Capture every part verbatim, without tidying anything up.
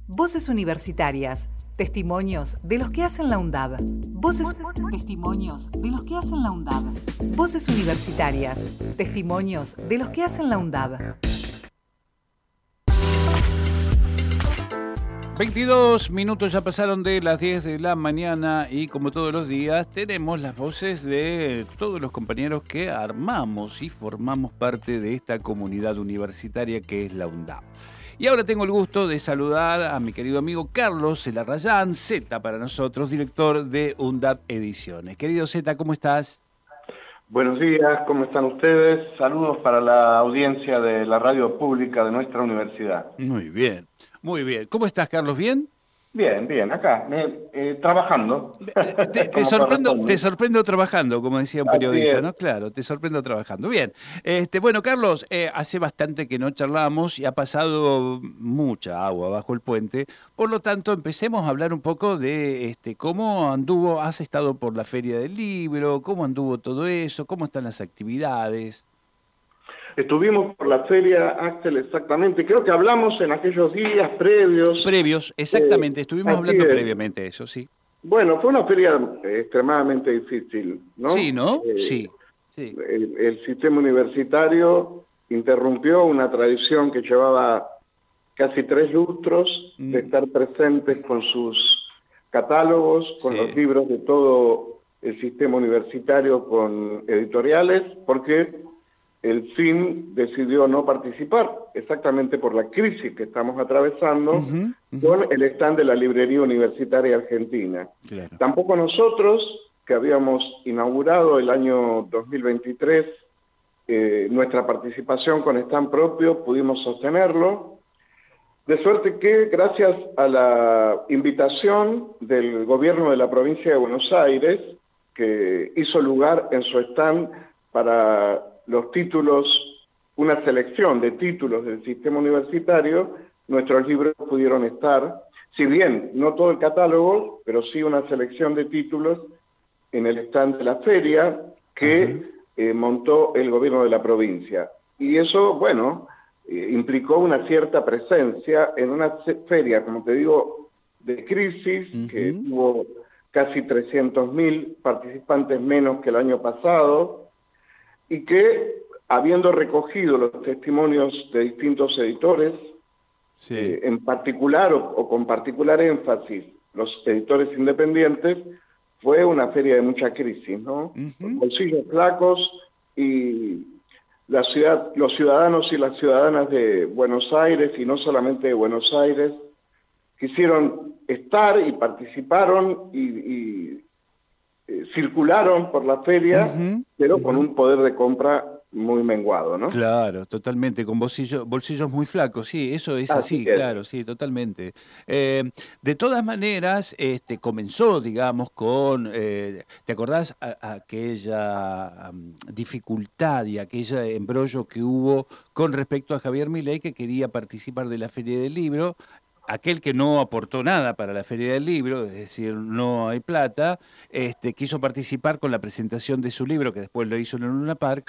Voces universitarias. Testimonios de los que hacen la UNDAB. Voces, testimonios de los que hacen la UNDAB. Voces universitarias. Testimonios de los que hacen la UNDAB. veintidós minutos ya pasaron de las diez de la mañana y como todos los días tenemos las voces de todos los compañeros que armamos y formamos parte de esta comunidad universitaria que es la UNDAB. Y ahora tengo el gusto de saludar a mi querido amigo Carlos Elarrayán, Z para nosotros, director de UNDAB Ediciones. Querido Z, ¿cómo estás? Buenos días, ¿cómo están ustedes? Saludos para la audiencia de la radio pública de nuestra universidad. Muy bien, muy bien. ¿Cómo estás, Carlos? ¿Bien? Bien, bien, acá, eh, eh, trabajando. Te, te, sorprendo, te sorprendo trabajando, como decía un periodista, ¿no? Claro, te sorprendo trabajando. Bien, este, bueno, Carlos, eh, hace bastante que no charlamos y ha pasado mucha agua bajo el puente. Por lo tanto, empecemos a hablar un poco de este, cómo anduvo, has estado por la Feria del Libro, cómo anduvo todo eso, cómo están las actividades. Estuvimos por la feria, Axel, exactamente. Creo que hablamos en aquellos días previos. Previos, exactamente. Eh, Estuvimos hablando es. previamente de eso, sí. Bueno, fue una feria extremadamente difícil, ¿no? Sí, ¿no? Eh, sí. sí. El, el sistema universitario interrumpió una tradición que llevaba casi tres lustros mm. de estar presentes con sus catálogos, con sí. los libros de todo el sistema universitario, con editoriales, porque el F I M decidió no participar, exactamente por la crisis que estamos atravesando, uh-huh, uh-huh. con el stand de la Librería Universitaria Argentina. Claro. Tampoco nosotros, que habíamos inaugurado el año dos mil veintitrés, eh, nuestra participación con stand propio, pudimos sostenerlo, de suerte que gracias a la invitación del gobierno de la provincia de Buenos Aires, que hizo lugar en su stand para los títulos, una selección de títulos del sistema universitario, nuestros libros pudieron estar, si bien no todo el catálogo, pero sí una selección de títulos en el stand de la feria que uh-huh. eh, montó el gobierno de la provincia. Y eso, bueno, eh, implicó una cierta presencia en una feria, como te digo, de crisis, uh-huh. que tuvo casi trescientos mil participantes menos que el año pasado, y que, habiendo recogido los testimonios de distintos editores, sí. eh, en particular o, o con particular énfasis, los editores independientes, fue una feria de mucha crisis, ¿no? Uh-huh. Bolsillos flacos y la ciudad, los ciudadanos y las ciudadanas de Buenos Aires, y no solamente de Buenos Aires, quisieron estar y participaron y... y Eh, circularon por la feria, uh-huh, pero uh-huh. con un poder de compra muy menguado, ¿no? Claro, totalmente, con bolsillo, bolsillos muy flacos, sí, eso es así, así es. Claro, sí, totalmente. Eh, de todas maneras, este, comenzó, digamos, con, eh, ¿te acordás a, a aquella um, dificultad y aquella embrollo que hubo con respecto a Javier Milei, que quería participar de la Feria del Libro? Aquel que no aportó nada para la Feria del Libro, es decir, no hay plata, este, quiso participar con la presentación de su libro, que después lo hizo en el Luna Park,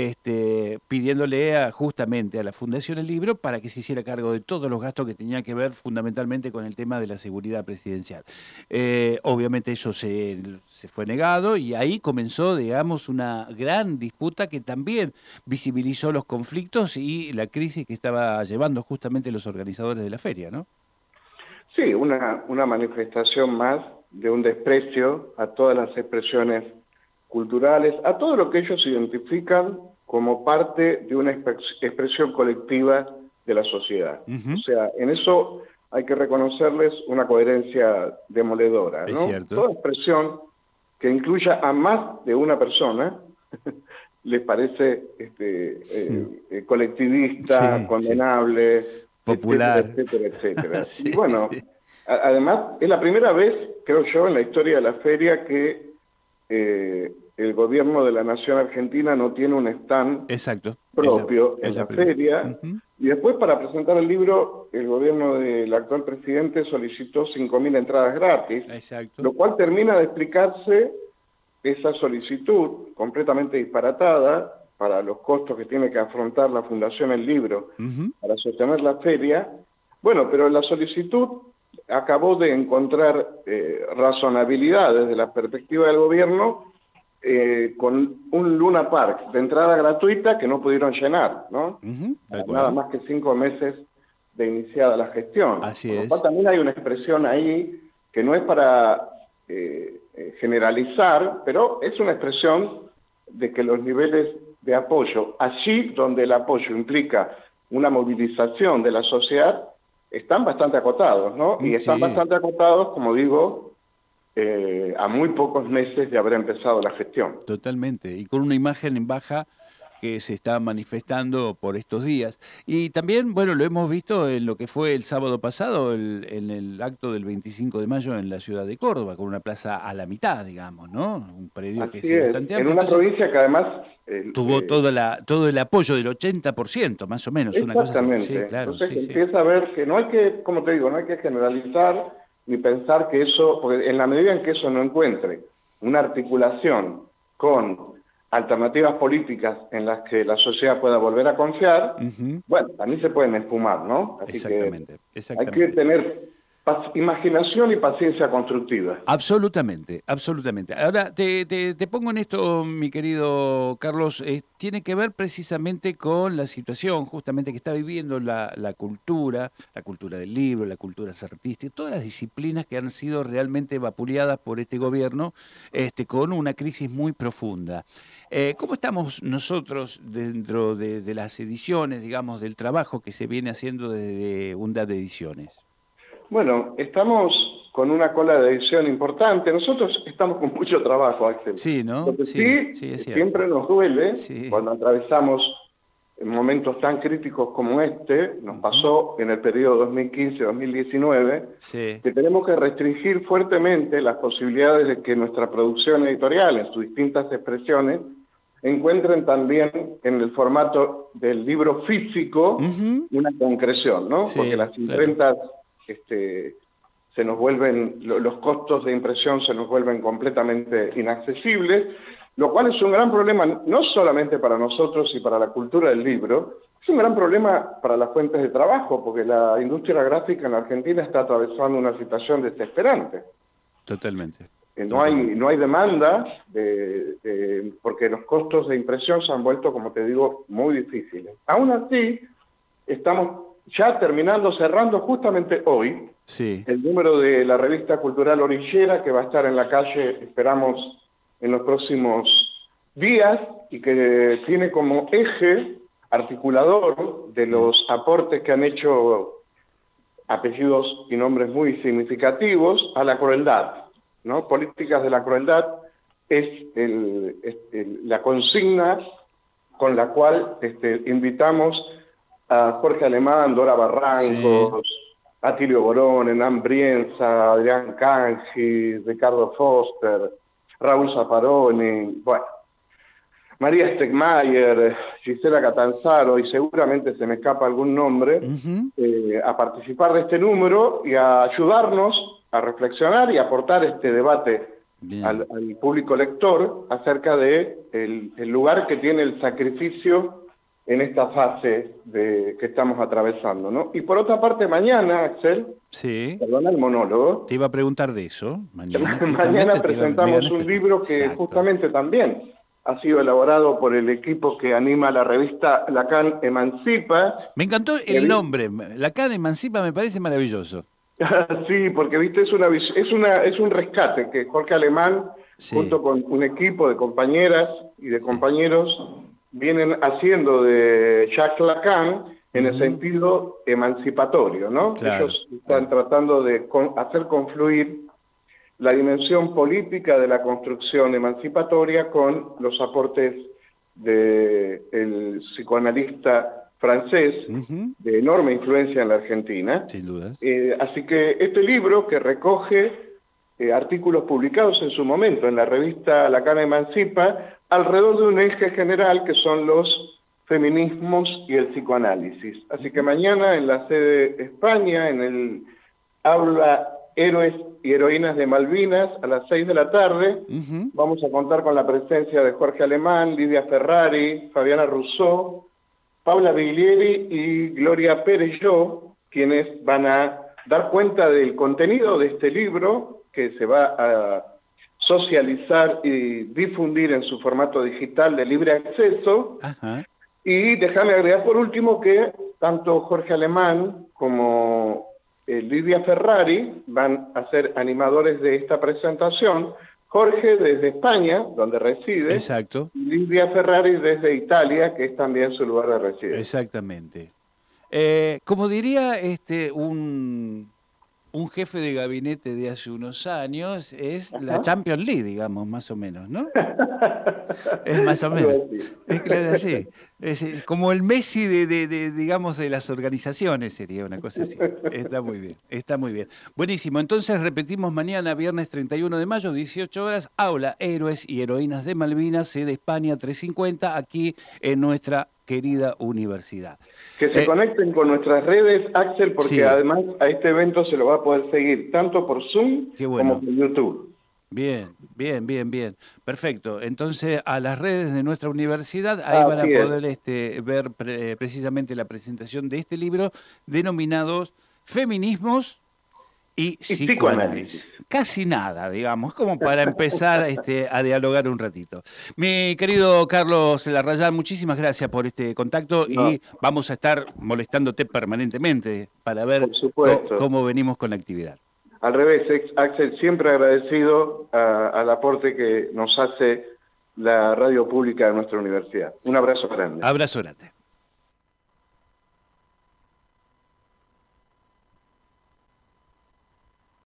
este, pidiéndole a, justamente a la Fundación El Libro para que se hiciera cargo de todos los gastos que tenían que ver fundamentalmente con el tema de la seguridad presidencial. Eh, obviamente eso se, se fue negado y ahí comenzó, digamos, una gran disputa que también visibilizó los conflictos y la crisis que estaba llevando justamente los organizadores de la feria, ¿no? Sí, una, una manifestación más de un desprecio a todas las expresiones culturales, a todo lo que ellos identifican como parte de una expresión colectiva de la sociedad. Uh-huh. O sea, en eso hay que reconocerles una coherencia demoledora, ¿no? Es cierto. Toda expresión que incluya a más de una persona les parece este, eh, eh, colectivista, sí, condenable, sí. popular, etcétera, etcétera, etcétera. Sí, y bueno, sí. a, además es la primera vez, creo yo, en la historia de la feria que eh, el gobierno de la Nación Argentina no tiene un stand Exacto. propio es la, en la, la feria. Uh-huh. Y después, para presentar el libro, el gobierno del actual presidente solicitó cinco mil entradas gratis, Exacto. lo cual termina de explicarse esa solicitud completamente disparatada para los costos que tiene que afrontar la Fundación El Libro uh-huh. para sostener la feria, Bueno, pero la solicitud acabó de encontrar eh, razonabilidad desde la perspectiva del gobierno eh, con un Luna Park de entrada gratuita que no pudieron llenar, ¿no? Uh-huh, Nada más que cinco meses de iniciada la gestión. Así Por lo es. cual también hay una expresión ahí que no es para eh, generalizar, pero es una expresión de que los niveles de apoyo, allí donde el apoyo implica una movilización de la sociedad, están bastante acotados, ¿no? Y están Sí. bastante acotados, como digo, eh, a muy pocos meses de haber empezado la gestión. Totalmente, y con una imagen en baja que se está manifestando por estos días. Y también, bueno, lo hemos visto en lo que fue el sábado pasado, el, en el acto del veinticinco de mayo en la ciudad de Córdoba, con una plaza a la mitad, digamos, ¿no? Un predio Así que es bastante es, en amplio. una Entonces, provincia que además... Eh, tuvo eh, toda la, todo el apoyo del ochenta por ciento, más o menos, una cosa así. Exactamente. Sí, claro, Entonces sí, sí. empieza a ver que no hay que, como te digo, no hay que generalizar ni pensar que eso, porque en la medida en que eso no encuentre una articulación con alternativas políticas en las que la sociedad pueda volver a confiar, Uh-huh. bueno, también se pueden esfumar, ¿no? Así Exactamente, que exactamente. hay que tener imaginación y paciencia constructiva. Absolutamente, absolutamente. Ahora, te, te, te pongo en esto, mi querido Carlos, eh, tiene que ver precisamente con la situación justamente que está viviendo la, la cultura, la cultura del libro, la cultura artística, todas las disciplinas que han sido realmente vapuleadas por este gobierno, este, con una crisis muy profunda. Eh, ¿Cómo estamos nosotros dentro de, de las ediciones, digamos, del trabajo que se viene haciendo desde UNDAD Ediciones? Bueno, estamos con una cola de edición importante. Nosotros estamos con mucho trabajo, Axel. Sí, ¿no? Lo que Sí, sí, sí, es cierto. siempre nos duele Sí. cuando atravesamos momentos tan críticos como este, nos Ujú. pasó en el periodo dos mil quince dos mil diecinueve, Sí. que tenemos que restringir fuertemente las posibilidades de que nuestra producción editorial, en sus distintas expresiones, encuentren también en el formato del libro físico Ujú. una concreción, ¿no? Sí, Porque las claro. imprentas este, se nos vuelven, lo- los costos de impresión se nos vuelven completamente inaccesibles, lo cual es un gran problema no solamente para nosotros y para la cultura del libro, es un gran problema para las fuentes de trabajo, porque la industria gráfica en la Argentina está atravesando una situación desesperante. Totalmente. Eh, No hay, Totalmente. no hay demanda, de, de- porque los costos de impresión se han vuelto, como te digo, muy difíciles. Aún así, estamos ya terminando, cerrando justamente hoy, Sí. el número de la revista cultural Orillera, que va a estar en la calle, esperamos, en los próximos días, y que tiene como eje articulador de los aportes que han hecho apellidos y nombres muy significativos a la crueldad, ¿no? Políticas de la crueldad es, el, es el- la consigna con la cual este, invitamos a Jorge Alemán, Dora Barrancos, Atilio Borón, Hernán Brienza, Adrián Cangi, Ricardo Foster, Raúl Zaffaroni, bueno, María Stegmayer, Gisela Catanzaro, y seguramente se me escapa algún nombre, Ujú. eh, a participar de este número y a ayudarnos a reflexionar y aportar este debate Bien. al, al público lector acerca de el, el lugar que tiene el sacrificio en esta fase de, que estamos atravesando, ¿no? Y por otra parte, mañana, Axel, Sí. perdona el monólogo, Te iba a preguntar de eso. Mañana, justamente mañana te iba- me presentamos ganaste. un libro que Exacto. justamente también ha sido elaborado por el equipo que anima la revista Lacan Emancipa. Me encantó el Revi- nombre. Lacan Emancipa me parece maravilloso. Sí, porque viste, es una vis- es una es un rescate que Jorge Alemán, Sí. junto con un equipo de compañeras y de Sí. compañeros, vienen haciendo de Jacques Lacan en el Ujú. sentido emancipatorio, ¿no? Claro, Ellos están claro. tratando de con- hacer confluir la dimensión política de la construcción emancipatoria con los aportes del psicoanalista francés, Ujú. de enorme influencia en la Argentina. Sin duda. Eh, así que este libro, que recoge eh, artículos publicados en su momento en la revista Lacan Emancipa, alrededor de un eje general que son los feminismos y el psicoanálisis. Así que mañana en la sede España, en el aula Héroes y Heroínas de Malvinas, a las seis de la tarde, Ujú. vamos a contar con la presencia de Jorge Alemán, Lidia Ferrari, Fabiana Rousseau, Paula Biglieri y Gloria Perelló, quienes van a dar cuenta del contenido de este libro que se va a socializar y difundir en su formato digital de libre acceso. Ajá. Y déjame agregar por último que tanto Jorge Alemán como eh, Lidia Ferrari van a ser animadores de esta presentación. Jorge desde España, donde reside. Exacto. Y Lidia Ferrari desde Italia, que es también su lugar de residencia. Exactamente. Eh, como diría este un, un jefe de gabinete de hace unos años, es Ajá. la Champions League, digamos, más o menos, ¿no? Es más o menos. Es claro así. Es como el Messi de, de, de, digamos, de las organizaciones, sería una cosa así. Está muy bien, está muy bien. Buenísimo. Entonces repetimos mañana, viernes treinta y uno de mayo, dieciocho horas, aula Héroes y Heroínas de Malvinas, sede España trescientos cincuenta, aquí en nuestra querida universidad. Que se eh, conecten con nuestras redes, Axel, porque sí. además a este evento se lo va a poder seguir tanto por Zoom bueno. como por YouTube. Bien, bien, bien, bien. Perfecto. Entonces, a las redes de nuestra universidad, ahí ah, van a poder este, ver pre precisamente la presentación de este libro denominados Feminismos y, y psicoanálisis. psicoanálisis. Casi nada, digamos, como para empezar este, a dialogar un ratito. Mi querido Carlos Larrayán, muchísimas gracias por este contacto no. y vamos a estar molestándote permanentemente para ver cómo venimos con la actividad. Al revés, Axel, siempre agradecido a, al aporte que nos hace la radio pública de nuestra universidad. Un abrazo grande. Abrazo grande.